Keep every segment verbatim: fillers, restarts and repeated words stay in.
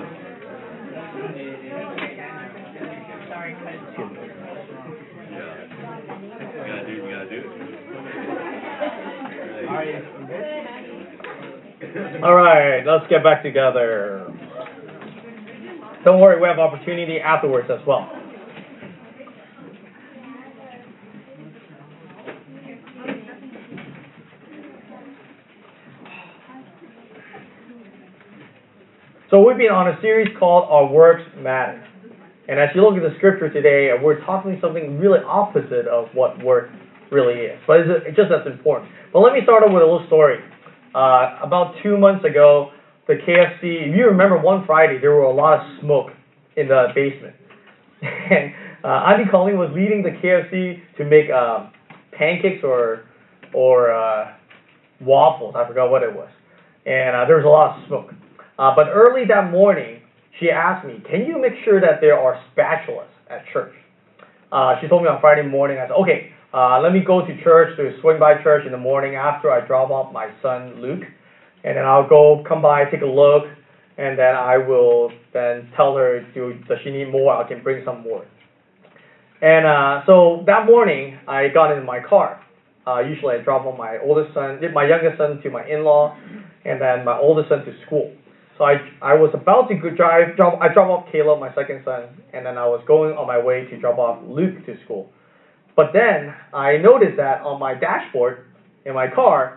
All right, let's get back together. Don't worry, we have opportunity afterwards as well. So we've been on a series called Our Works Matter. And as you look at the scripture today, we're talking something really opposite of what work really is. But it's just as important. But let me start off with a little story. Uh, about two months ago, the K F C, if you remember one Friday, there were a lot of smoke in the basement. And uh, Auntie Colleen was leading the K F C to make uh, pancakes or or uh, waffles. I forgot what it was. And uh, there was a lot of smoke. Uh, but early that morning, she asked me, can you make sure that there are spatulas at church? Uh, she told me on Friday morning. I said, okay, uh, let me go to church, to swing by church in the morning after I drop off my son, Luke. And then I'll go, come by, take a look, and then I will then tell her, do, does she need more? I can bring some more. And uh, so that morning, I got in my car. Uh, usually I drop off my oldest son, my youngest son to my in-law, and then my oldest son to school. So I, I was about to go drive, drop, I dropped off Caleb, my second son, and then I was going on my way to drop off Luke to school. But then I noticed that on my dashboard in my car,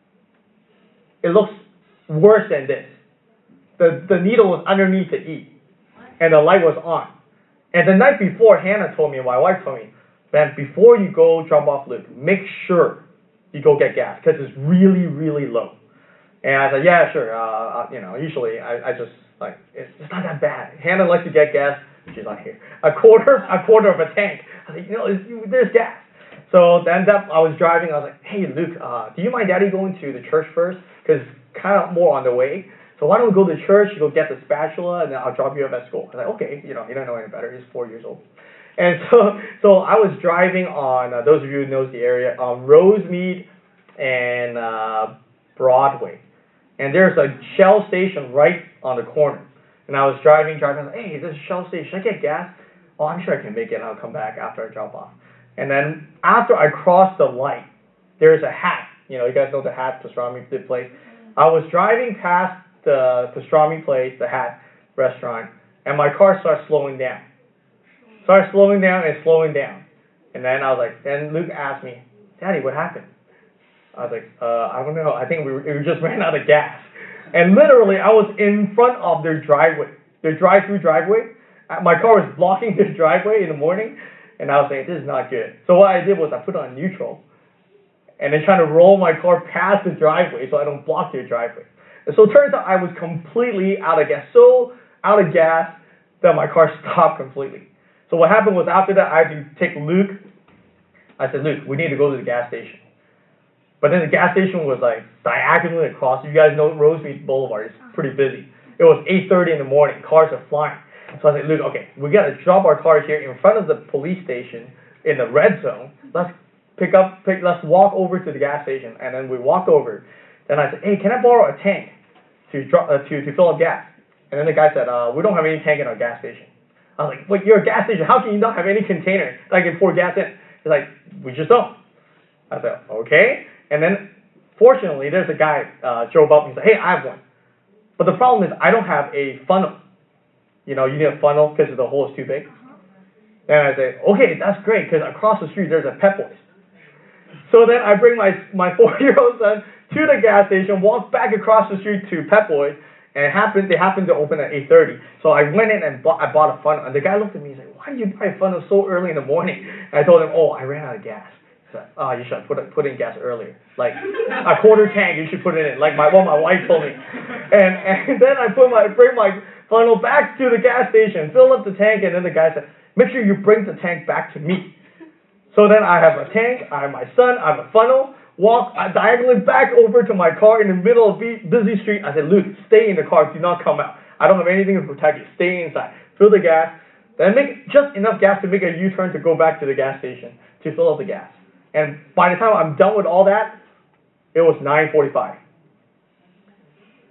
it looks worse than this. The, the needle was underneath the E, and the light was on. And the night before, Hannah told me, my wife told me, that before you go drop off Luke, make sure you go get gas, because it's really, really low. And I said, yeah, sure. Uh, you know, usually I, I just, like, it's, it's not that bad. Hannah likes to get gas. She's not here. A quarter, a quarter of a tank. I said, you know, there's gas. So then that, I was driving. I was like, hey, Luke, uh, do you mind Daddy going to the church first? Because it's kind of more on the way. So why don't we go to church, you go get the spatula, and then I'll drop you off at school. I was like, okay, you know, he don't know any better. He's four years old. And so so I was driving on, uh, those of you who knows the area, on Rosemead and uh, Broadway. And there's a Shell station right on the corner. And I was driving, driving, I was like, hey, there's a Shell station. Should I get gas? Oh, I'm sure I can make it, and I'll come back after I drop off. And then after I crossed the light, there's a hat. You know, you guys know the hat, pastrami place. I was driving past the pastrami place, the hat restaurant, and my car started slowing down. Started slowing down and slowing down. And then I was like, then Luke asked me, Daddy, what happened? I was like, uh, I don't know. I think we, we just ran out of gas. And literally, I was in front of their driveway, their drive-through driveway. My car was blocking their driveway in the morning, and I was saying, this is not good. So what I did was I put on neutral, and then trying to roll my car past the driveway so I don't block their driveway. And so it turns out I was completely out of gas, so out of gas that my car stopped completely. So what happened was after that, I had to take Luke. I said, Luke, we need to go to the gas station. But then the gas station was like diagonally across. You guys know Rosemead Boulevard is pretty busy. It was eight thirty in the morning. Cars are flying. So I said, Luke, okay, we got to drop our car here in front of the police station in the red zone. Let's pick up, pick, let's walk over to the gas station. And then we walked over. Then I said, hey, can I borrow a tank to drop, uh, to, to fill up gas? And then the guy said, uh, we don't have any tank in our gas station. I was like, wait, you're a gas station. How can you not have any container that I can pour gas in? He's like, we just don't. I said, okay. And then, fortunately, there's a guy uh, drove up and he said, hey, I have one. But the problem is I don't have a funnel. You know, you need a funnel because the hole is too big. Uh-huh. And I say, okay, that's great because across the street there's a Pep Boys. So then I bring my my four-year-old son to the gas station, walk back across the street to Pep Boys, and it happened, they happened to open at eight thirty. So I went in and bought, I bought a funnel. And the guy looked at me and said, why did you buy a funnel so early in the morning? And I told him, oh, I ran out of gas. Oh, you should put it, put in gas earlier. Like a quarter tank, you should put it in. Like my what my wife told me. And and then I put my bring my funnel back to the gas station, fill up the tank, and then the guy said, make sure you bring the tank back to me. So then I have a tank, I have my son, I have a funnel. Walk uh, diagonally back over to my car in the middle of busy street. I said, Luke, stay in the car. Do not come out. I don't have anything to protect you. Stay inside. Fill the gas. Then make just enough gas to make a U-turn to go back to the gas station to fill up the gas. And by the time I'm done with all that, it was nine forty-five.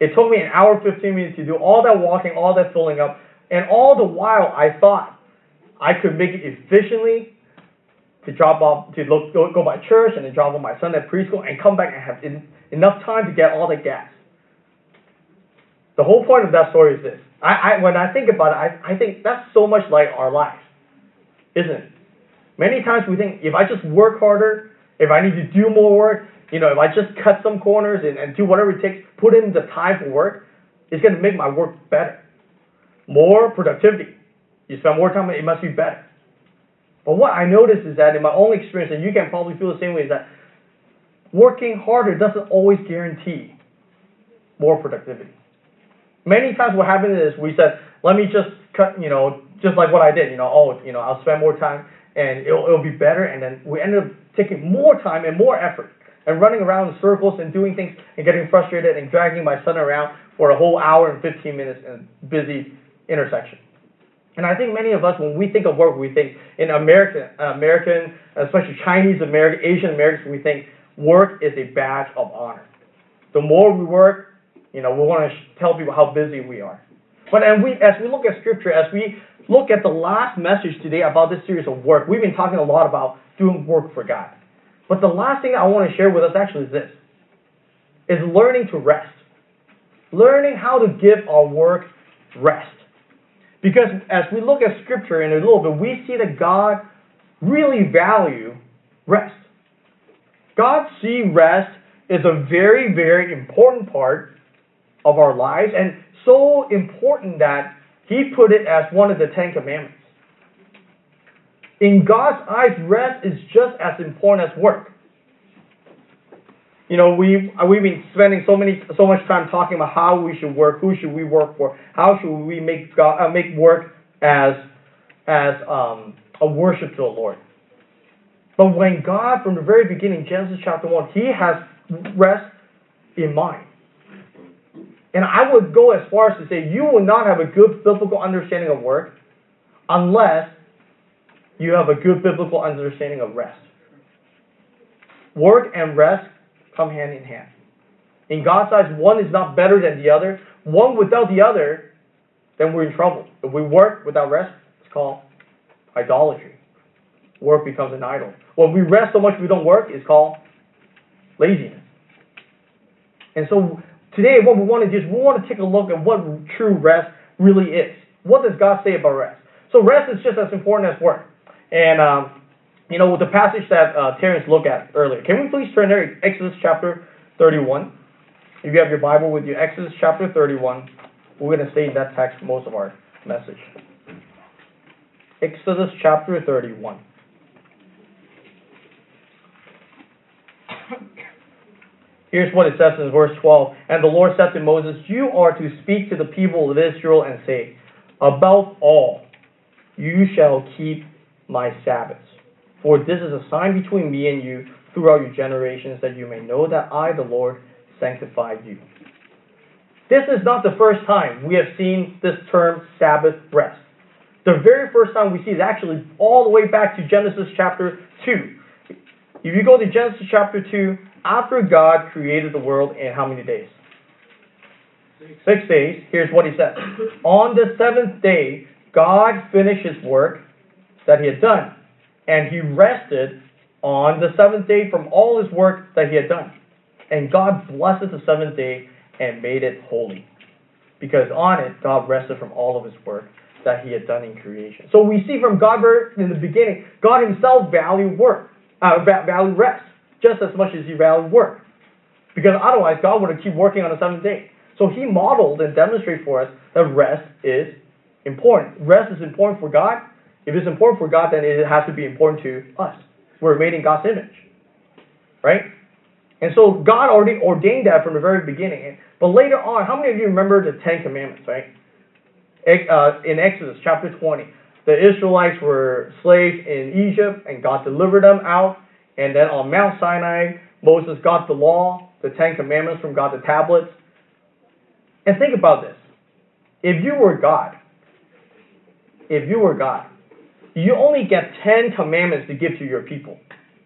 It took me an hour, fifteen minutes to do all that walking, all that filling up, and all the while I thought I could make it efficiently to drop off, to look, go, go by church and then drop off my son at preschool and come back and have in, enough time to get all the gas. The whole point of that story is this. I, I when I think about it, I, I think that's so much like our lives, isn't it? Many times we think, if I just work harder, if I need to do more work, you know, if I just cut some corners and, and do whatever it takes, put in the time for work, it's going to make my work better. More productivity. You spend more time, it must be better. But what I notice is that in my own experience, and you can probably feel the same way, is that working harder doesn't always guarantee more productivity. Many times what happens is we said, let me just cut, you know, just like what I did, you know, oh, you know, I'll spend more time and it'll, it'll be better. And then we ended up taking more time and more effort and running around in circles and doing things and getting frustrated and dragging my son around for a whole hour and fifteen minutes in a busy intersection. And I think many of us, when we think of work, we think in American, American, especially Chinese American, Asian Americans, we think work is a badge of honor. The more we work, you know, we want to tell people how busy we are. But and we, as we look at Scripture, as we look at the last message today about this series of work, we've been talking a lot about doing work for God. But the last thing I want to share with us actually is this, is learning to rest. Learning how to give our work rest. Because as we look at Scripture in a little bit, we see that God really values rest. God sees rest as a very, very important part of our lives, and so important that He put it as one of the Ten Commandments. In God's eyes, rest is just as important as work. You know, we've, we've been spending so many, so much time talking about how we should work, who should we work for, how should we make God, uh, make work as, as um, a worship to the Lord. But when God, from the very beginning, Genesis chapter one, He has rest in mind. And I would go as far as to say you will not have a good biblical understanding of work unless you have a good biblical understanding of rest. Work and rest come hand in hand. In God's eyes, one is not better than the other. One without the other, then we're in trouble. If we work without rest, it's called idolatry. Work becomes an idol. When we rest so much we don't work, it's called laziness. And so today what we want to do is we want to take a look at what true rest really is. What does God say about rest? So rest is just as important as work. And, um, you know, with the passage that uh, Terrence looked at earlier, can we please turn there, Exodus chapter thirty-one. If you have your Bible with you, Exodus chapter thirty-one. We're going to stay in that text for most of our message. Exodus chapter thirty-one. Here's what it says in verse twelve. And the Lord said to Moses, you are to speak to the people of Israel and say, above all, you shall keep my Sabbaths. For this is a sign between me and you throughout your generations, that you may know that I, the Lord, sanctified you. This is not the first time we have seen this term Sabbath rest. The very first time we see it is actually all the way back to Genesis chapter two. If you go to Genesis chapter two, after God created the world in how many days? Six, Six days. Here's what He says. On the seventh day, God finished His work that He had done, and He rested on the seventh day from all His work that He had done. And God blessed the seventh day and made it holy, because on it God rested from all of His work that He had done in creation. So we see from God in the beginning, God Himself valued work, uh, valued rest, just as much as He valued work. Because otherwise God would have keep working on the seventh day. So He modeled and demonstrated for us that rest is important. Rest is important for God. If it's important for God, then it has to be important to us. We're made in God's image. Right? And so God already ordained that from the very beginning. But later on, how many of you remember the Ten Commandments, right? Uh, in Exodus chapter twenty, the Israelites were slaves in Egypt, and God delivered them out. And then on Mount Sinai, Moses got the law, the Ten Commandments from God, the tablets. And think about this. If you were God, if you were God, you only get ten commandments to give to your people.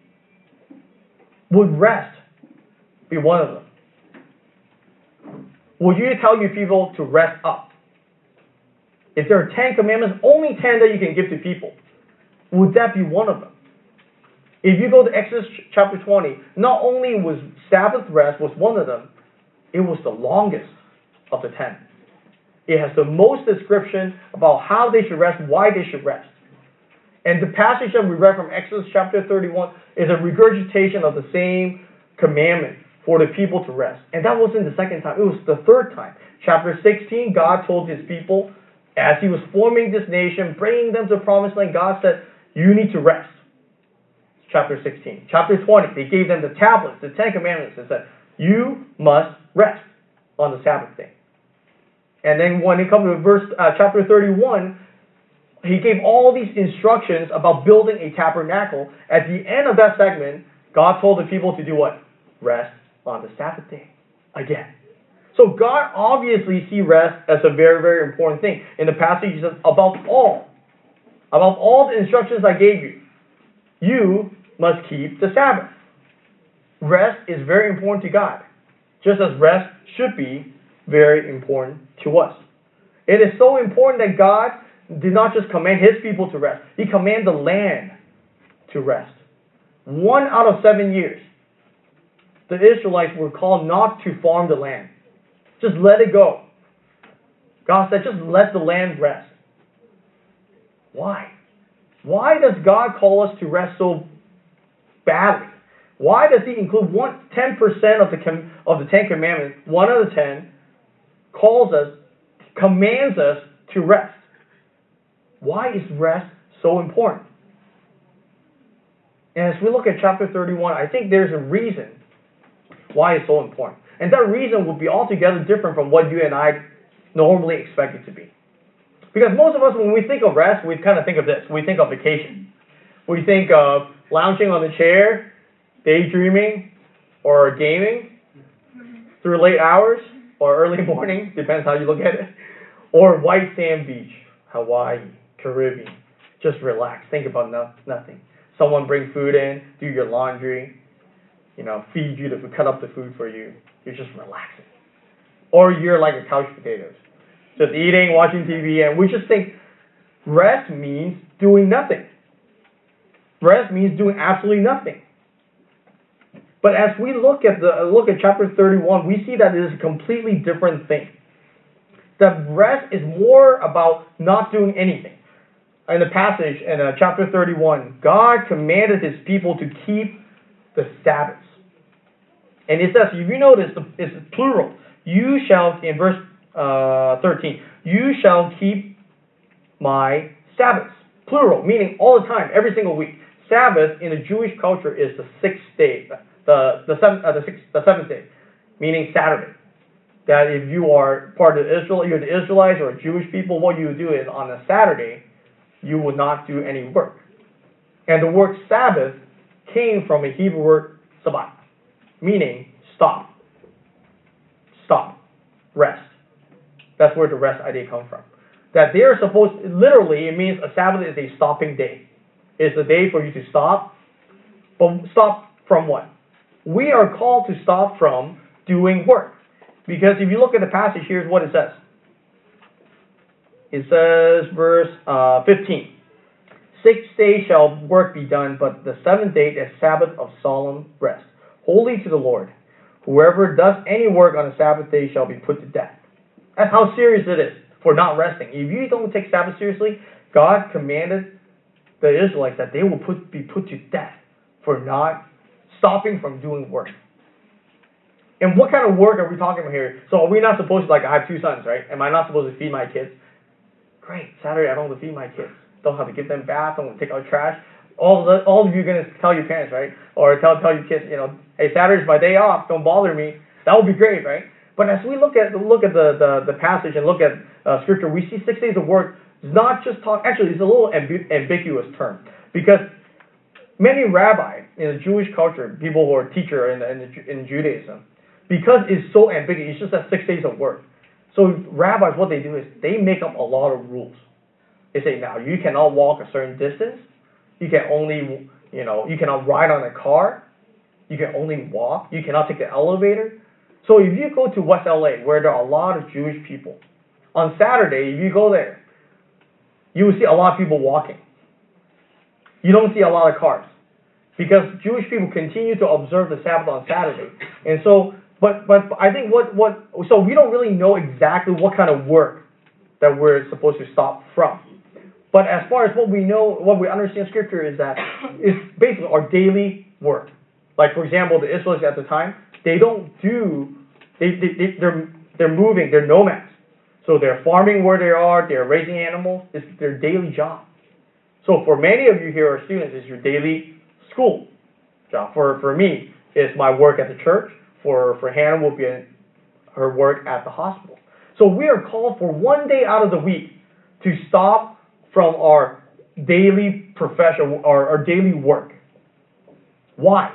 Would rest be one of them? would you tell your people to rest up? If there are ten commandments, only ten that you can give to people, would that be one of them? If you go to Exodus chapter twenty, not only was Sabbath rest was one of them, it was the longest of the ten. It has the most description about how they should rest, why they should rest. And the passage that we read from Exodus chapter thirty-one is a regurgitation of the same commandment for the people to rest. And that wasn't the second time, it was the third time. Chapter sixteen, God told his people, as he was forming this nation, bringing them to the promised land, God said, you need to rest. Chapter sixteen. Chapter twenty, they gave them the tablets, the Ten Commandments, and said, you must rest on the Sabbath day. And then when it comes to verse uh, chapter thirty-one, he gave all these instructions about building a tabernacle. At the end of that segment, God told the people to do what? Rest on the Sabbath day. Again. So God obviously sees rest as a very, very important thing. In the passage, he says, above all, above all the instructions I gave you, you must keep the Sabbath. Rest is very important to God, just as rest should be very important to us. It is so important that God did not just command his people to rest. He commanded the land to rest. One out of seven years, the Israelites were called not to farm the land. Just let it go. God said, just let the land rest. Why? Why does God call us to rest so badly? Why does he include one, ten percent of the, of the Ten Commandments, one of the ten, calls us, commands us to rest? Why is rest so important? And as we look at chapter thirty-one, I think there's a reason why it's so important. And that reason would be altogether different from what you and I normally expect it to be. Because most of us, when we think of rest, we kind of think of this. We think of vacation. We think of lounging on the chair, daydreaming, or gaming through late hours, or early morning, depends how you look at it, or white sand beach, Hawaii, Caribbean. Just relax. Think about no, nothing. Someone bring food in, do your laundry, you know, feed you the food, cut up the food for you. You're just relaxing. Or you're like a couch potatoes, just eating, watching T V, and we just think rest means doing nothing. Rest means doing absolutely nothing. But as we look at the look at chapter thirty-one, we see that it is a completely different thing. That rest is more about not doing anything. In the passage in uh, chapter thirty-one, God commanded his people to keep the Sabbaths. And it says, if you notice, it's plural. You shall, in verse uh, thirteen, you shall keep my Sabbaths. Plural, meaning all the time, every single week. Sabbath in the Jewish culture is the sixth day, the the seventh, uh, the, sixth, the seventh day, meaning Saturday. That if you are part of Israel, you're the Israelites or Jewish people, what you do is on a Saturday, you will not do any work. And the word Sabbath came from a Hebrew word sabbat, meaning stop, stop, rest. That's where the rest idea comes from. That they are supposed, literally, it means a Sabbath is a stopping day. It's a day for you to stop, but stop from what? We are called to stop from doing work. Because if you look at the passage, here's what it says. It says, verse uh, fifteen. Six days shall work be done, but the seventh day is Sabbath of solemn rest, holy to the Lord. Whoever does any work on the Sabbath day shall be put to death. That's how serious it is for not resting. If you don't take Sabbath seriously, God commanded the Israelites that they will put, be put to death for not stopping from doing work. And what kind of work are we talking about here? So are we not supposed to, like, I have two sons, right? Am I not supposed to feed my kids? Great, Saturday I don't have to feed my kids. Don't have to give them bath, don't have to take out trash. All of, the, all of you are going to tell your parents, right? Or tell tell your kids, you know, hey, Saturday's my day off, don't bother me. That would be great, right? But as we look at look at the, the, the passage and look at uh, Scripture, we see six days of work is not just talk, actually it's a little ambi- ambiguous term. Because many rabbis in the Jewish culture, people who are teacher in, in, in Judaism, because it's so ambiguous, it's just that six days of work. So rabbis, what they do is they make up a lot of rules. They say, now, you cannot walk a certain distance. You can only, you know, you cannot ride on a car. You can only walk. You cannot take the elevator. So if you go to West L A, where there are a lot of Jewish people, on Saturday, if you go there, you will see a lot of people walking. You don't see a lot of cars, because Jewish people continue to observe the Sabbath on Saturday. And so, but but I think what, what so we don't really know exactly what kind of work that we're supposed to stop from. But as far as what we know, what we understand Scripture is that it's basically our daily work. Like, for example, the Israelites at the time, they don't do, they, they, they, they're, they're moving, they're nomads. So they're farming where they are, they're raising animals, it's their daily job. So for many of you here are students, it's your daily school job. For, for me, it's my work at the church. For, for Hannah, will be her work at the hospital. So we are called for one day out of the week to stop from our daily profession, our, our daily work. Why?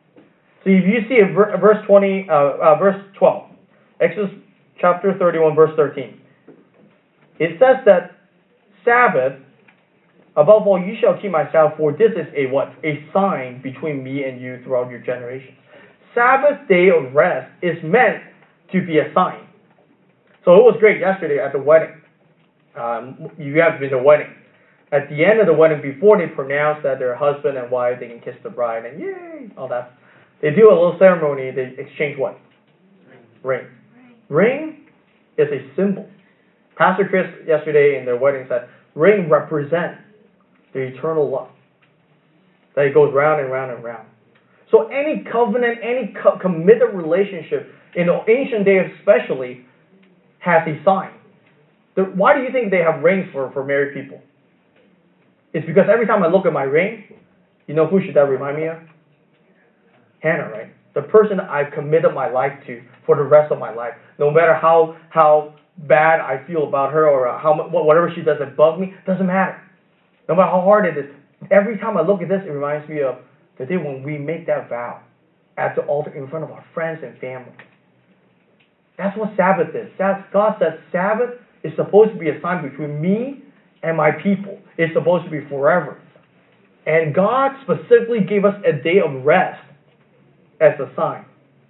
So if you see a ver, verse twenty, uh, uh, verse twelve, Exodus chapter thirty-one, verse thirteen, it says that Sabbath, above all, you shall keep my Sabbath, for this is a what? A sign between me and you throughout your generations. Sabbath day of rest is meant to be a sign. So it was great yesterday at the wedding. Um, you have been to a wedding. At the end of the wedding, before they pronounce that they're husband and wife, they can kiss the bride and yay, all that. They do a little ceremony. They exchange what? Ring. Ring is a symbol. Pastor Chris yesterday in their wedding said, ring represents the eternal love. That it goes round and round and round. So any covenant, any co- committed relationship, in the ancient days especially, has a sign. The, why do you think they have rings for, for married people? It's because every time I look at my ring, you know who should that remind me of? Hannah, right? The person I've committed my life to for the rest of my life. No matter how how bad I feel about her or how whatever she does that bugs me, doesn't matter. No matter how hard it is, every time I look at this, it reminds me of the day when we make that vow at the altar in front of our friends and family. That's what Sabbath is. God says Sabbath is supposed to be a sign between me and my people. It's supposed to be forever. And God specifically gave us a day of rest as a sign.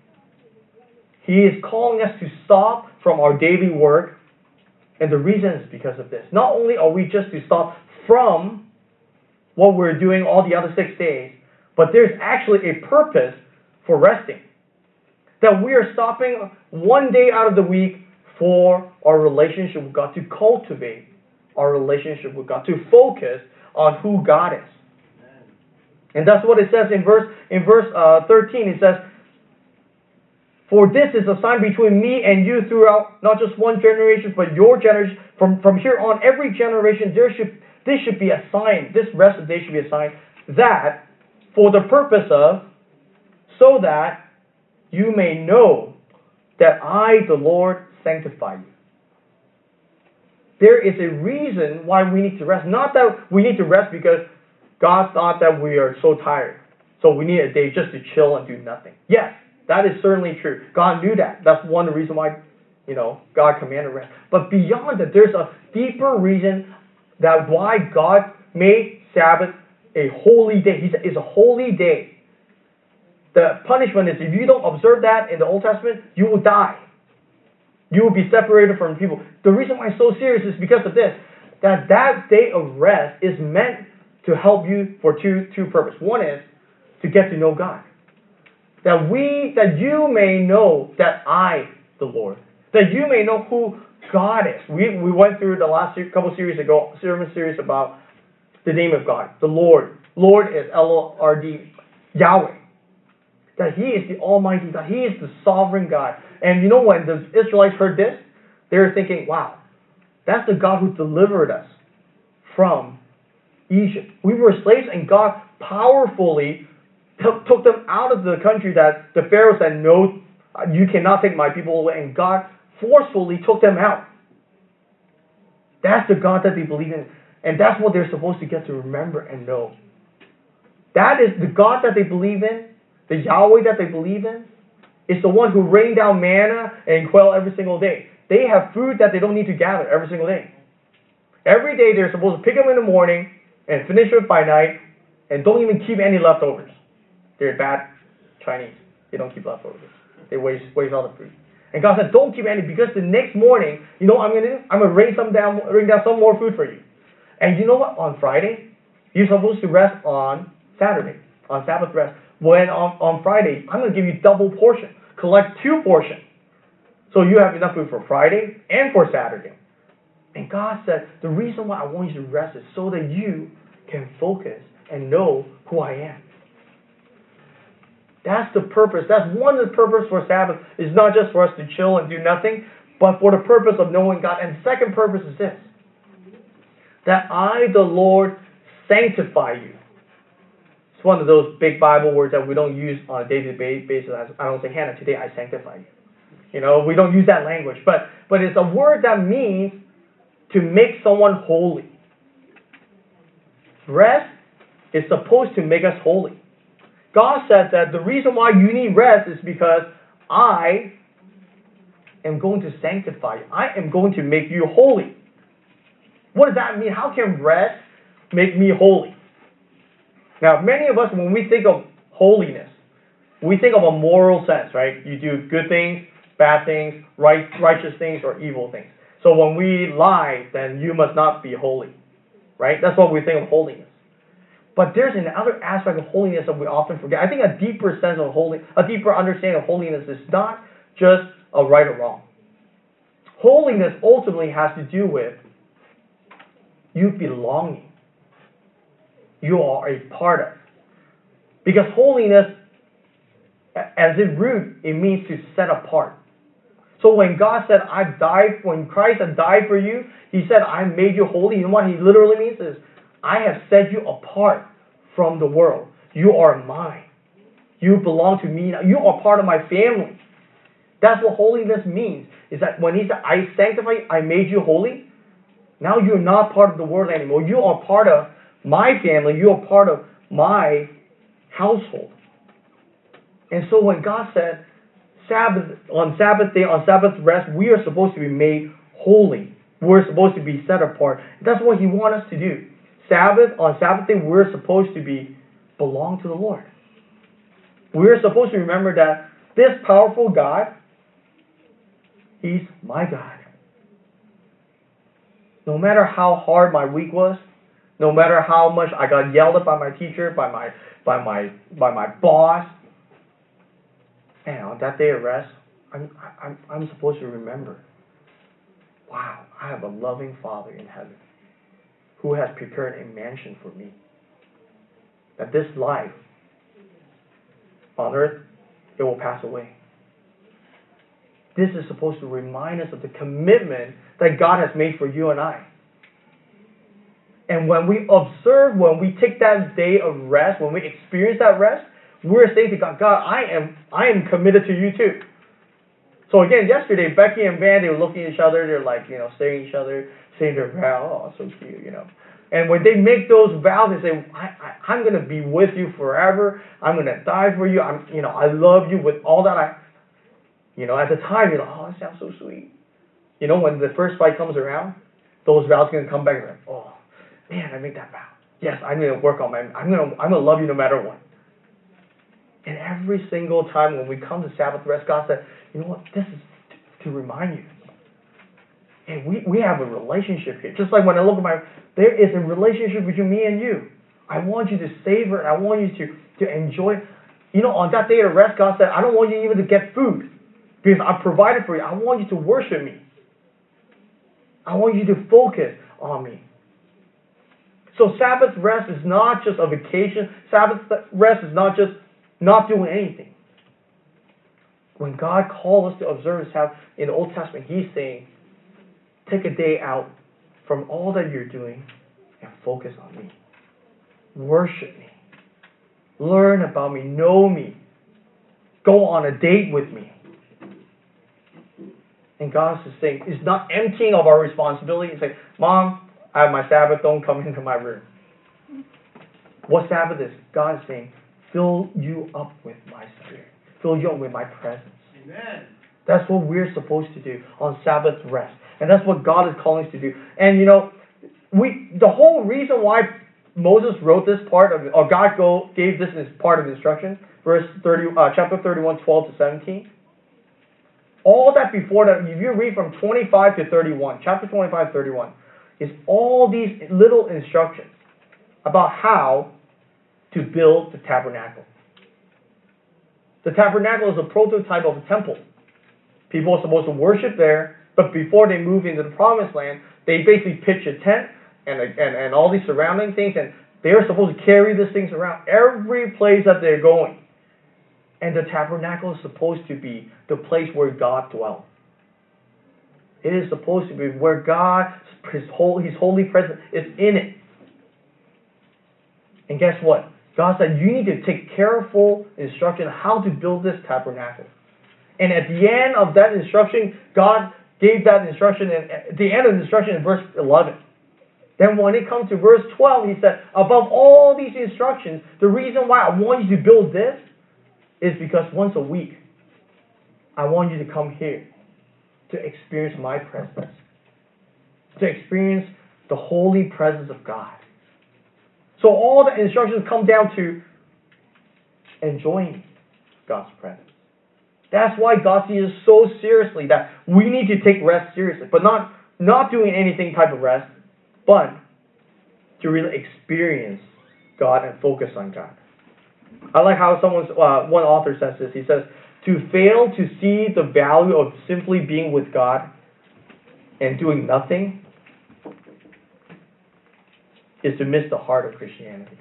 He is calling us to stop from our daily work, and the reason is because of this. Not only are we just to stop from what we're doing all the other six days, but there's actually a purpose for resting. That we are stopping one day out of the week for our relationship with God, to cultivate our relationship with God, to focus on who God is. And that's what it says in verse in verse uh, thirteen. It says, "For this is a sign between me and you throughout not just one generation, but your generation. From from here on, every generation there should this should be a sign. This rest of the day should be a sign that, for the purpose of, so that you may know that I, the Lord, sanctify you." There is a reason why we need to rest. Not that we need to rest because God thought that we are so tired, so we need a day just to chill and do nothing. Yes, that is certainly true. God knew that. That's one of the reasons why, you know, God commanded rest. But beyond that, there's a deeper reason that why God made Sabbath a holy day. He said it's a holy day. The punishment is if you don't observe that in the Old Testament, you will die. You will be separated from people. The reason why it's so serious is because of this, that that day of rest is meant to help you for two two purposes. One is to get to know God. That we, that you may know that I, the Lord, that you may know who God is. We we went through the last couple series ago, sermon series about the name of God, the Lord. Lord is L O R D, Yahweh. That He is the Almighty God. He is the sovereign God. And you know when the Israelites heard this, they were thinking, wow, that's the God who delivered us from Egypt. We were slaves and God powerfully t- took them out of the country that the Pharaoh said, no, you cannot take my people away. And God forcefully took them out. That's the God that they believe in. And that's what they're supposed to get to remember and know. That is the God that they believe in, the Yahweh that they believe in, is the one who rained down manna and quail every single day. They have food that they don't need to gather every single day. Every day they're supposed to pick them in the morning and finish it by night and don't even keep any leftovers. They're bad Chinese. They don't keep leftovers. They waste waste all the food. And God said, don't keep any, because the next morning, you know what I'm gonna do? I'm gonna rain some down, bring down some more food for you. And you know what? On Friday, you're supposed to rest on Saturday, on Sabbath rest. When on, on Friday, I'm gonna give you double portion. Collect two portions. So you have enough food for Friday and for Saturday. And God said, the reason why I want you to rest is so that you can focus and know who I am. That's the purpose. That's one of the purpose for Sabbath. Is not just for us to chill and do nothing, but for the purpose of knowing God. And the second purpose is this: that I, the Lord, sanctify you. It's one of those big Bible words that we don't use on a day-to-day basis. I don't say, Hannah, today I sanctify you. You know, we don't use that language. But, but it's a word that means to make someone holy. Rest is supposed to make us holy. God said that the reason why you need rest is because I am going to sanctify you. I am going to make you holy. What does that mean? How can rest make me holy? Now, many of us, when we think of holiness, we think of a moral sense, right? You do good things, bad things, right, righteous things, or evil things. So when we lie, then you must not be holy, right? That's what we think of holiness. But there's another aspect of holiness that we often forget. I think a deeper sense of holy, a deeper understanding of holiness is not just a right or wrong. Holiness ultimately has to do with you belonging. You are a part of. Because holiness, as its root, it means to set apart. So when God said, I died, when Christ had died for you, He said, I made you holy. You know what He literally means is, I have set you apart from the world. You are mine. You belong to me. You are part of my family. That's what holiness means. Is that when He said, I sanctify you, I made you holy. Now you're not part of the world anymore. You are part of my family. You are part of my household. And so when God said, Sabbath, on Sabbath day, on Sabbath rest, we are supposed to be made holy. We're supposed to be set apart. That's what He wants us to do. Sabbath, on Sabbath day, we're supposed to be belong to the Lord. We're supposed to remember that this powerful God, He's my God. No matter how hard my week was, no matter how much I got yelled at by my teacher, by my by my by my boss, and on that day of rest, I'm I'm I'm supposed to remember, wow, I have a loving Father in heaven who has prepared a mansion for me. That this life on earth, it will pass away. This is supposed to remind us of the commitment that God has made for you and I. And when we observe, when we take that day of rest, when we experience that rest, we're saying to God, God, I am I am committed to you too. So again, yesterday, Becky and Van, they were looking at each other, they're like, you know, staring at each other, saying their vow, oh, so cute, you know. And when they make those vows, they say, I, I, I'm going to be with you forever. I'm going to die for you. I'm, you know, I love you with all that I, you know, at the time, you're like, oh, that sounds so sweet. You know, when the first fight comes around, those vows are going to come back and like, oh, man, I made that vow. Yes, I'm going to work on my, I'm going to, I'm going to love you no matter what. And every single time when we come to Sabbath rest, God said, you know what, this is to, to remind you. And we, we have a relationship here. Just like when I look at my, there is a relationship between me and you. I want you to savor it. I want you to, to enjoy it. You know, on that day of rest, God said, I don't want you even to get food because I provided for you. I want you to worship me. I want you to focus on me. So Sabbath rest is not just a vacation. Sabbath rest is not just not doing anything. When God called us to observe His Sabbath in the Old Testament, He's saying, take a day out from all that you're doing and focus on me. Worship me. Learn about me. Know me. Go on a date with me. And God is saying, it's not emptying of our responsibility. It's like, Mom, I have my Sabbath. Don't come into my room. What Sabbath is? God is saying, fill you up with my Spirit. Fill you up with my presence. Amen. That's what we're supposed to do on Sabbath rest. And that's what God is calling us to do. And you know, we the whole reason why Moses wrote this part of, or God go, gave this as part of the instruction, verse thirty, uh, chapter thirty-one, twelve to seventeen. All that before that, if you read from twenty-five to thirty-one, chapter twenty-five, thirty-one, is all these little instructions about how to build the tabernacle. The tabernacle is a prototype of a temple. People are supposed to worship there, but before they move into the promised land, they basically pitch a tent and, and, and all these surrounding things, and they're supposed to carry these things around every place that they're going. And the tabernacle is supposed to be the place where God dwells. It is supposed to be where God, His, whole, His holy presence is in it. And guess what? God said you need to take careful instruction on how to build this tabernacle. And at the end of that instruction, God gave that instruction, and at the end of the instruction in verse eleven. Then when it comes to verse twelve, He said, above all these instructions, the reason why I want you to build this is because once a week, I want you to come here to experience my presence, to experience the holy presence of God. So all the instructions come down to enjoying God's presence. That's why God sees us so seriously, that we need to take rest seriously, but not, not doing anything type of rest, but to really experience God and focus on God. I like how someone's, uh, one author says this. He says, to fail to see the value of simply being with God and doing nothing is to miss the heart of Christianity.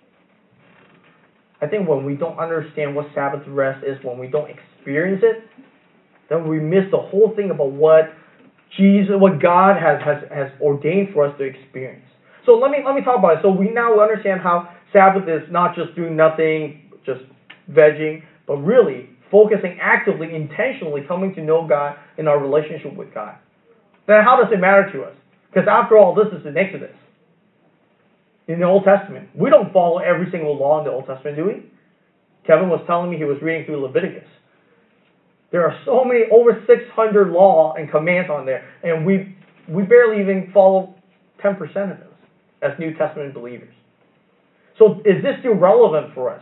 I think when we don't understand what Sabbath rest is, when we don't experience it, then we miss the whole thing about what Jesus, what God has, has, has ordained for us to experience. So let me let me talk about it. So we now understand how Sabbath is not just doing nothing, just vegging, but really focusing actively, intentionally coming to know God in our relationship with God. Then how does it matter to us? Because after all, this is in Exodus. In the Old Testament. We don't follow every single law in the Old Testament, do we? Kevin was telling me he was reading through Leviticus. There are so many, over six hundred law and commands on there, and we we barely even follow ten percent of those as New Testament believers. So is this still relevant for us?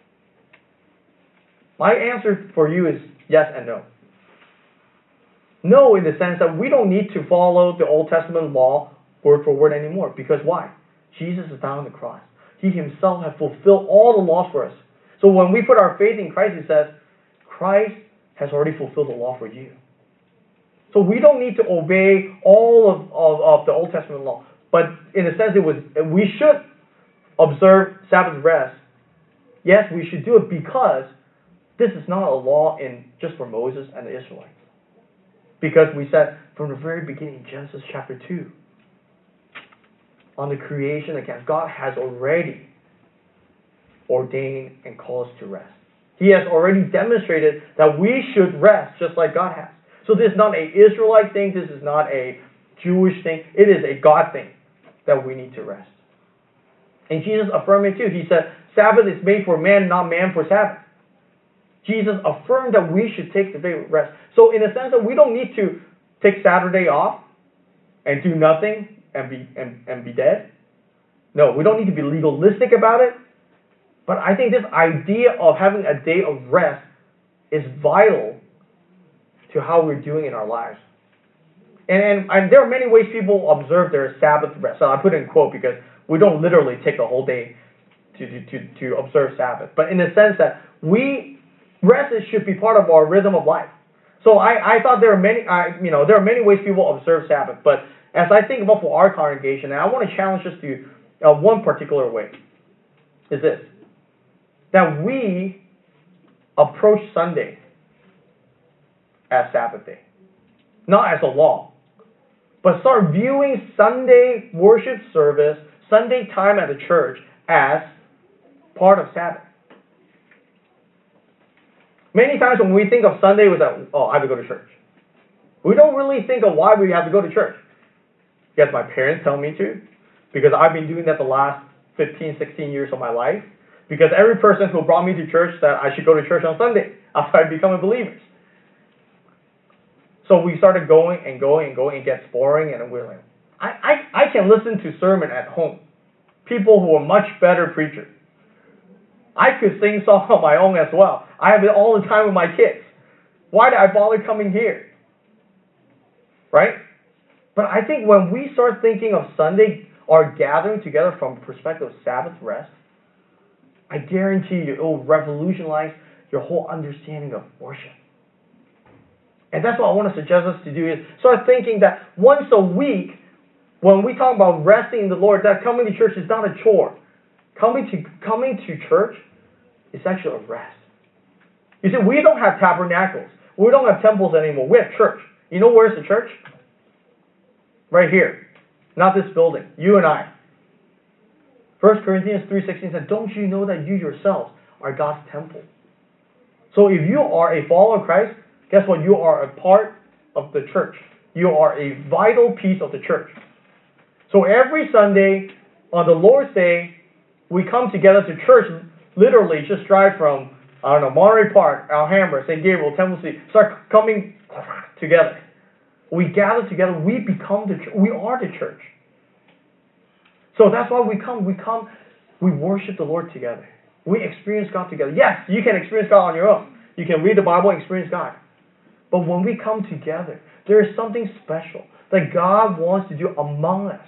My answer for you is yes and no. No, in the sense that we don't need to follow the Old Testament law word for word anymore. Because why? Jesus is down on the cross. He Himself has fulfilled all the laws for us. So when we put our faith in Christ, it says, Christ has already fulfilled the law for you. So we don't need to obey all of, of, of the Old Testament law. But in a sense, it was we should observe Sabbath rest. Yes, we should do it because this is not a law in just for Moses and the Israelites. Because we said from the very beginning, Genesis chapter two, on the creation account, God has already ordained and called us to rest. He has already demonstrated that we should rest just like God has. So this is not an Israelite thing. This is not a Jewish thing. It is a God thing that we need to rest. And Jesus affirmed it too. He said, Sabbath is made for man, not man for Sabbath. Jesus affirmed that we should take the day of rest. So in a sense that we don't need to take Saturday off and do nothing and be and, and be dead. No, we don't need to be legalistic about it. But I think this idea of having a day of rest is vital to how we're doing in our lives. And, and, and there are many ways people observe their Sabbath rest. So I put it in quote because we don't literally take the whole day to, to, to, to observe Sabbath. But in the sense that we, rest should be part of our rhythm of life. So I, I thought there are many, I, you know, there are many ways people observe Sabbath. But as I think about for our congregation, and I want to challenge us to uh, one particular way, is this. That we approach Sunday as Sabbath day. Not as a law. But start viewing Sunday worship service, Sunday time at the church, as part of Sabbath. Many times when we think of Sunday, we say, oh, I have to go to church. We don't really think of why we have to go to church. Yes, my parents tell me to, because I've been doing that the last fifteen, sixteen years of my life. Because every person who brought me to church said I should go to church on Sunday after I become a believer. So we started going and going and going. It gets boring, and we're like, I, I, I can listen to sermon at home. People who are much better preachers. I could sing songs on my own as well. I have it all the time with my kids. Why did I bother coming here? Right? But I think when we start thinking of Sunday, or gathering together from the perspective of Sabbath rest, I guarantee you it will revolutionize your whole understanding of worship. And that's what I want to suggest us to do, is start thinking that once a week, when we talk about resting in the Lord, that coming to church is not a chore. Coming to coming to church is actually a rest. You see, we don't have tabernacles. We don't have temples anymore. We have church. You know where's the church? Right here. Not this building. You and I. First Corinthians three sixteen said, don't you know that you yourselves are God's temple? So if you are a follower of Christ, guess what? You are a part of the church. You are a vital piece of the church. So every Sunday, on the Lord's Day, we come together to church, literally just drive from, I don't know, Monterey Park, Alhambra, Saint Gabriel, Temple City, start coming together. We gather together, we become the church. We are the church. So that's why we come. We come, we worship the Lord together. We experience God together. Yes, you can experience God on your own. You can read the Bible and experience God. But when we come together, there is something special that God wants to do among us.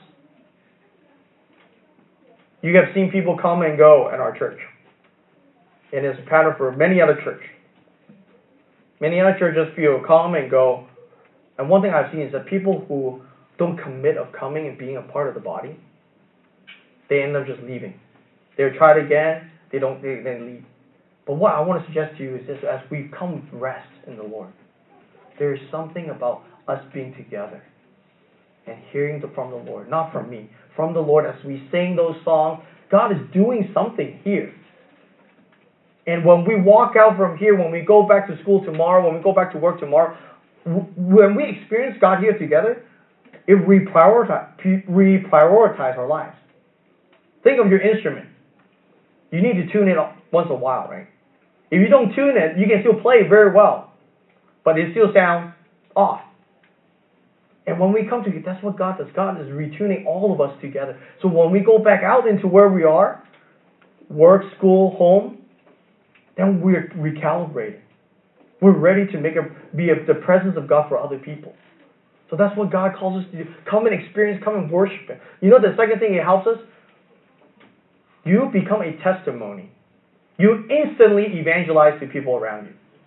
You have seen people come and go at our church. And it's a pattern for many other churches. Many other churches feel come and go. And one thing I've seen is that people who don't commit of coming and being a part of the body, they end up just leaving. They try it again, they don't, they then leave. But what I want to suggest to you is this: as we come rest in the Lord, there is something about us being together and hearing the, from the Lord, not from me, from the Lord as we sing those songs. God is doing something here. And when we walk out from here, when we go back to school tomorrow, when we go back to work tomorrow, when we experience God here together, it reprioritize, reprioritize our lives. Think of your instrument. You need to tune in once in a while, right? If you don't tune it, you can still play very well, but it still sounds off. And when we come together, that's what God does. God is retuning all of us together. So when we go back out into where we are, work, school, home, then we're recalibrated. We're ready to make a, be a, the presence of God for other people. So that's what God calls us to do. Come and experience, come and worship Him. You know the second thing it helps us? You become a testimony. You instantly evangelize to people around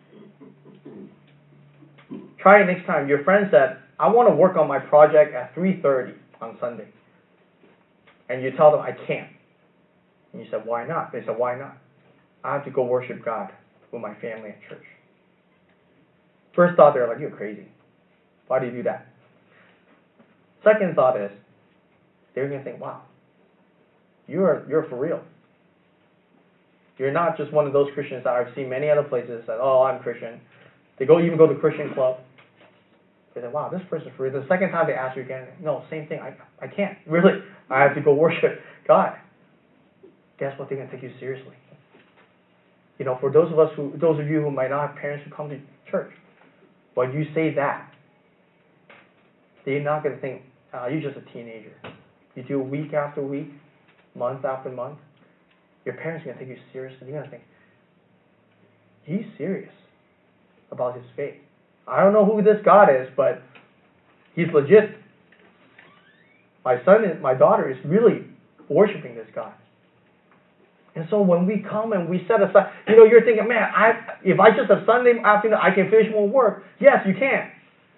you. Try it next time. Your friend said, I want to work on my project at three thirty on Sunday. And you tell them, I can't. And you said, why not? They said, why not? I have to go worship God with my family at church. First thought, they're like, you're crazy. Why do you do that? Second thought is, they're going to think, wow, you're you're for real. You're not just one of those Christians that I've seen many other places that, oh, I'm Christian. They go even go to Christian club. They say, wow, this person's for real. The second time they ask you again, no, same thing. I I can't. Really, I have to go worship God. Guess what? They're going to take you seriously. You know, for those of us who, those of you who might not have parents who come to church, when you say that, they're not going to think, oh, you're just a teenager. You do week after week, month after month, your parents are going to take you seriously. They're going to think, he's serious about his faith. I don't know who this God is, but he's legit. My son and my daughter is really worshiping this God. And so when we come and we set aside, you know, you're thinking, man, I if I just have Sunday afternoon, I can finish more work. Yes, you can.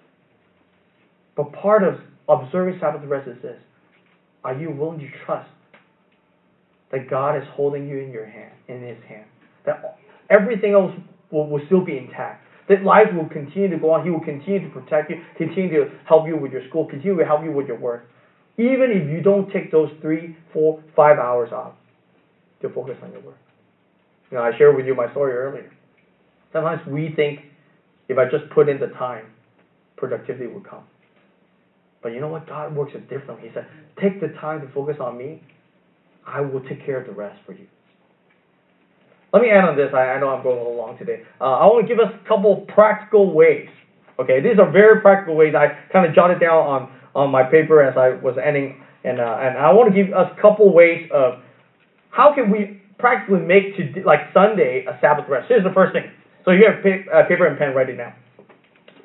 But part of observing Sabbath rest is this: are you willing to trust that God is holding you in your hand, in His hand? That everything else will, will still be intact. That life will continue to go on. He will continue to protect you, continue to help you with your school, continue to help you with your work. Even if you don't take those three, four, five hours off to focus on your work. You know, I shared with you my story earlier. Sometimes we think if I just put in the time, productivity will come. But you know what? God works it differently. He said, take the time to focus on me. I will take care of the rest for you. Let me end on this. I, I know I'm going a little long today. Uh, I want to give us a couple practical ways. Okay, these are very practical ways. I kind of jotted down on, on my paper as I was ending. And, uh, and I want to give us a couple ways of how can we practically make to like Sunday a Sabbath rest. Here's the first thing. So you have a paper and pen ready now.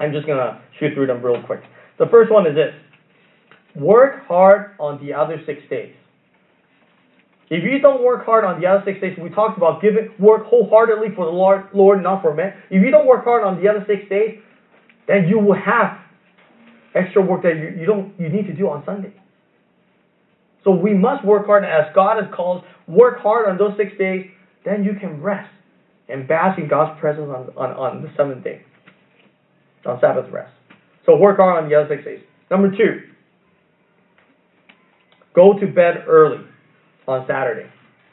I'm just going to shoot through them real quick. The first one is this. Work hard on the other six days. If you don't work hard on the other six days, we talked about giving, work wholeheartedly for the Lord, Lord, not for men. If you don't work hard on the other six days, then you will have extra work that you, you don't you need to do on Sunday. So we must work hard, as God has called, work hard on those six days, then you can rest and bask in God's presence on, on, on the seventh day, on Sabbath rest. So work hard on the other six days. Number two, go to bed early on Saturday.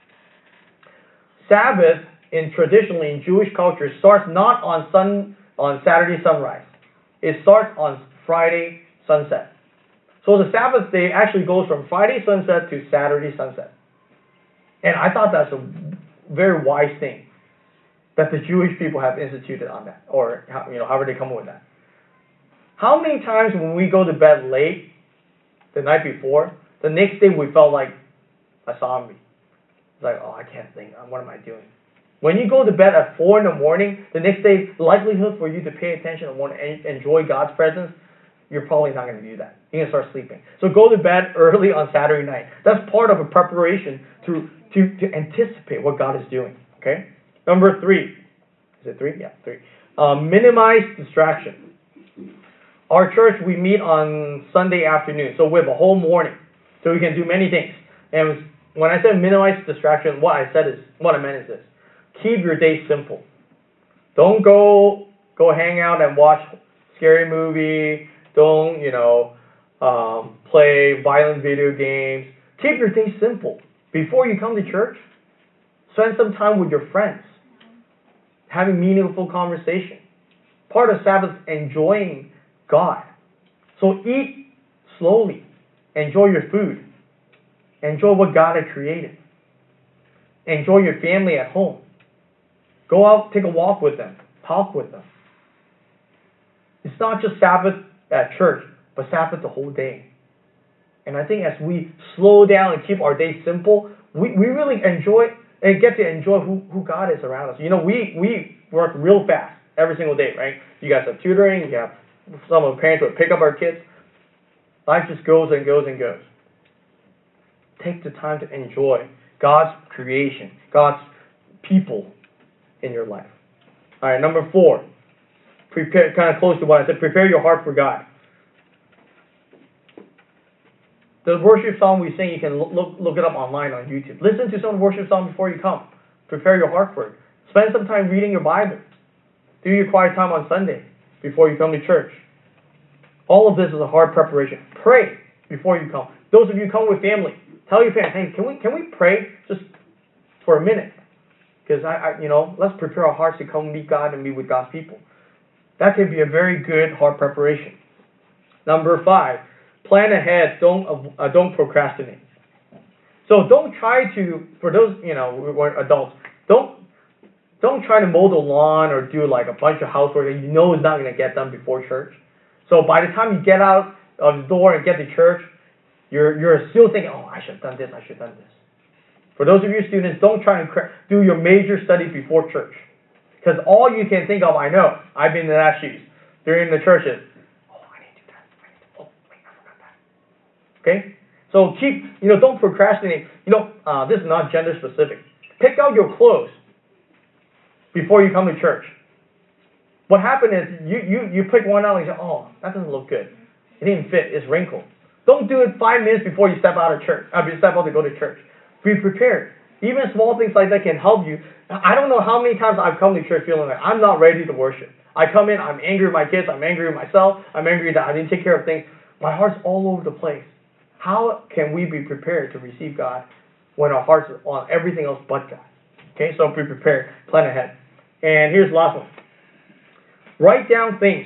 Sabbath, in traditionally in Jewish culture, starts not on sun on Saturday sunrise. It starts on Friday sunset. So the Sabbath day actually goes from Friday sunset to Saturday sunset. And I thought that's a very wise thing that the Jewish people have instituted on that, or you know, however they come up with that. How many times when we go to bed late the night before, the next day we felt like a zombie? It's like, oh, I can't think. What am I doing? When you go to bed at four in the morning, the next day, the likelihood for you to pay attention and want to enjoy God's presence, you're probably not going to do that. You're going to start sleeping. So go to bed early on Saturday night. That's part of a preparation to, to, to anticipate what God is doing. Okay? Number three. Is it three? Yeah, three. Um, minimize distraction. Our church, we meet on Sunday afternoon. So we have a whole morning. So we can do many things. And when I said minimize distraction, what I said is, what I meant is this. Keep your day simple. Don't go go hang out and watch scary movie. Don't, you know, um, play violent video games. Keep your day simple. Before you come to church, spend some time with your friends, having meaningful conversation. Part of Sabbath is enjoying God. So eat slowly. Enjoy your food. Enjoy what God has created. Enjoy your family at home. Go out, take a walk with them. Talk with them. It's not just Sabbath at church, but Sabbath the whole day. And I think as we slow down and keep our day simple, we, we really enjoy and get to enjoy who, who God is around us. You know, we, we work real fast every single day, right? You guys have tutoring, you have some of the parents who pick up our kids. Life just goes and goes and goes. Take the time to enjoy God's creation, God's people in your life. All right, number four. Prepare, kind of close to what I said, prepare your heart for God. The worship song we sing, you can look, look, look it up online on YouTube. Listen to some worship song before you come. Prepare your heart for it. Spend some time reading your Bible. Do your quiet time on Sunday before you come to church. All of this is a hard preparation. Pray before you come. Those of you who come with family, tell your parents, hey, can we can we pray just for a minute? Because I, I, you know, let's prepare our hearts to come meet God and meet with God's people. That can be a very good heart preparation. Number five, plan ahead. Don't uh, don't procrastinate. So don't try to, for those, you know, we're adults, don't don't try to mow the lawn or do like a bunch of housework that you know is not going to get done before church. So by the time you get out of the door and get to church, you're you're still thinking, oh, I should have done this, I should have done this. For those of you students, don't try and do your major studies before church. Because all you can think of, I know, I've been in that shoes, during the churches, oh, I need to do that, I need to, oh, wait, I forgot that. Okay? So keep, you know, don't procrastinate. You know, uh, this is not gender specific. Pick out your clothes before you come to church. What happened is, you, you, you pick one out and you say, oh, that doesn't look good. It didn't fit, it's wrinkled. Don't do it five minutes before you step out of church, uh, step out to go to church. Be prepared. Even small things like that can help you. I don't know how many times I've come to church feeling like I'm not ready to worship. I come in, I'm angry with my kids, I'm angry with myself, I'm angry that I didn't take care of things. My heart's all over the place. How can we be prepared to receive God when our hearts are on everything else but God? Okay, so be prepared. Plan ahead. And here's the last one. Write down things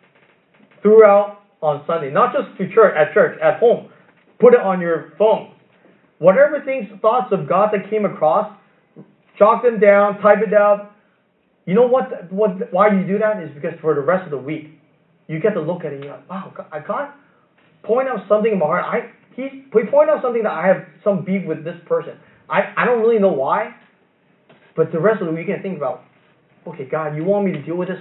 throughout on Sunday. Not just to church, at church, at home. Put it on your phone. Whatever things, thoughts of God that came across, jot them down, type it down. You know what? What? Why you do that is because for the rest of the week, you get to look at it and you're like, wow, I God point out something in my heart. I He he point out something that I have some beef with this person. I, I don't really know why, but the rest of the week you can think about, okay, God, you want me to deal with this?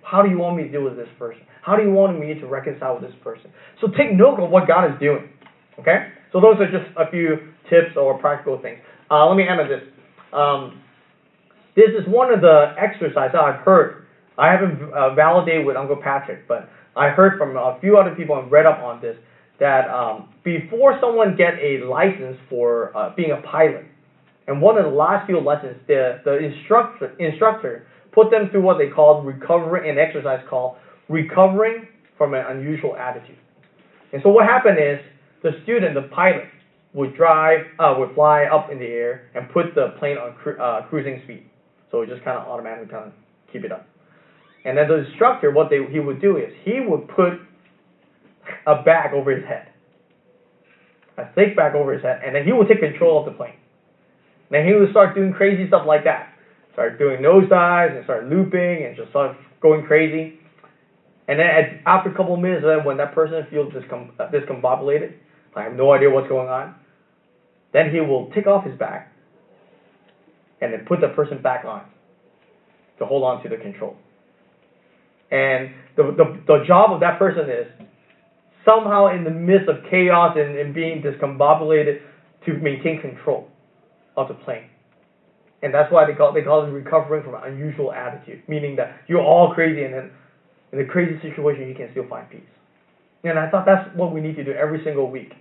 How do you want me to deal with this person? How do you want me to reconcile with this person? So take note of what God is doing. Okay? So those are just a few tips or practical things. Uh, let me end with this. Um, this is one of the exercises I've heard. I haven't uh, validated with Uncle Patrick, but I heard from a few other people and read up on this, that um, before someone get a license for uh, being a pilot, and one of the last few lessons, the, the instructor, instructor put them through what they called recovering, an exercise called recovering from an unusual attitude. And so what happened is, the student, the pilot, would drive, uh, would fly up in the air and put the plane on cru uh, cruising speed. So it just kind of automatically kind of keep it up. And then the instructor, what they, he would do is, he would put a bag over his head, a thick bag over his head, and then he would take control of the plane. Then he would start doing crazy stuff like that. Start doing nosedives and start looping and just start going crazy. And then at, after a couple of minutes, then when that person feels discom uh, discombobulated, I have no idea what's going on, then he will take off his bag and then put the person back on to hold on to the control. And the, the, the job of that person is somehow in the midst of chaos and, and being discombobulated to maintain control of the plane. And that's why they call, they call it recovering from an unusual attitude, meaning that you're all crazy and then in a crazy situation you can still find peace. And I thought that's what we need to do every single week.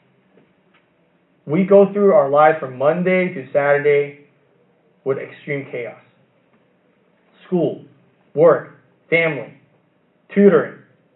We go through our lives from Monday to Saturday with extreme chaos. School, work, family, tutoring,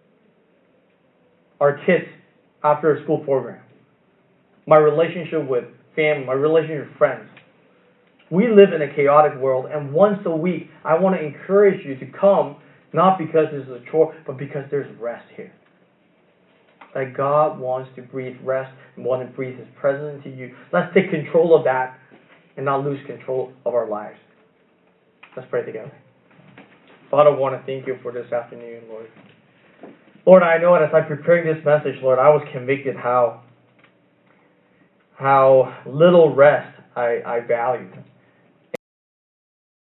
our kids after a school program, my relationship with family, my relationship with friends. We live in a chaotic world, and once a week, I want to encourage you to come, not because this is a chore, but because there's rest here. That God wants to breathe rest and wants to breathe His presence into you. Let's take control of that and not lose control of our lives. Let's pray together. Father, I want to thank you for this afternoon, Lord. Lord, I know as I'm preparing this message, Lord, I was convicted how, how little rest I, I valued.